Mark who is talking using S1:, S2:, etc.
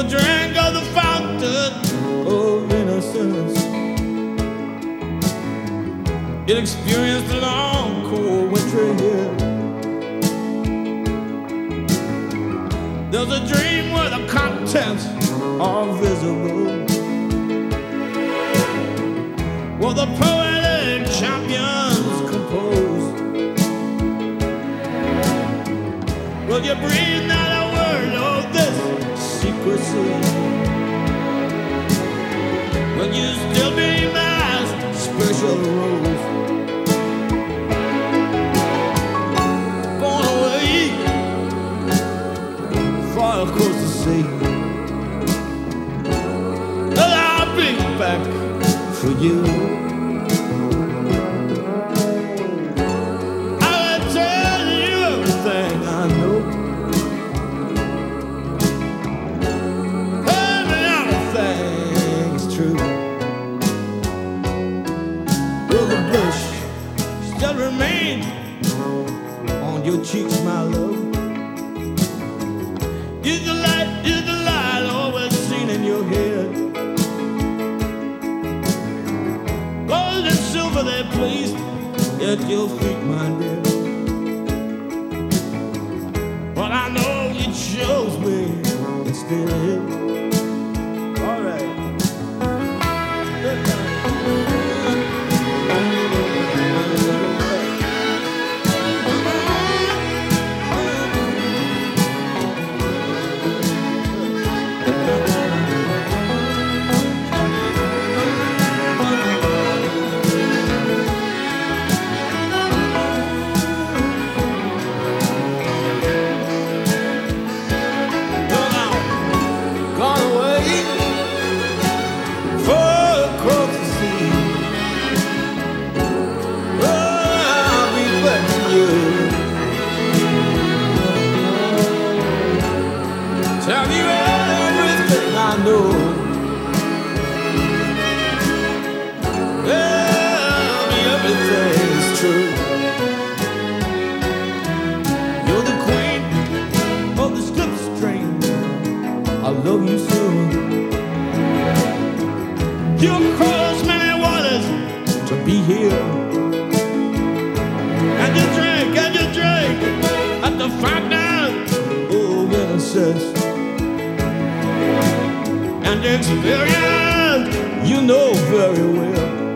S1: drink of the fountain of innocence. It experienced a long, cold winter here. There's a dream where the contents are visible, where the poetic champions compose. Will you breathe not a word of this secrecy? Will you still be my special rose? Born away far across the sea, and I'll be back for you. I will tell you everything I know, and everything's true. Will the blush still remain on your cheeks, my love? Is the light always seen in your head? Gold and silver they placed at your feet, my dear. But I know it shows me it's still here. All right. Tell you everything I know. Tell me everything's true. You're the queen of the slipstream. I love you so. You've crossed many waters to be here. And you drink at the fountain of innocence. And experience, you know very well.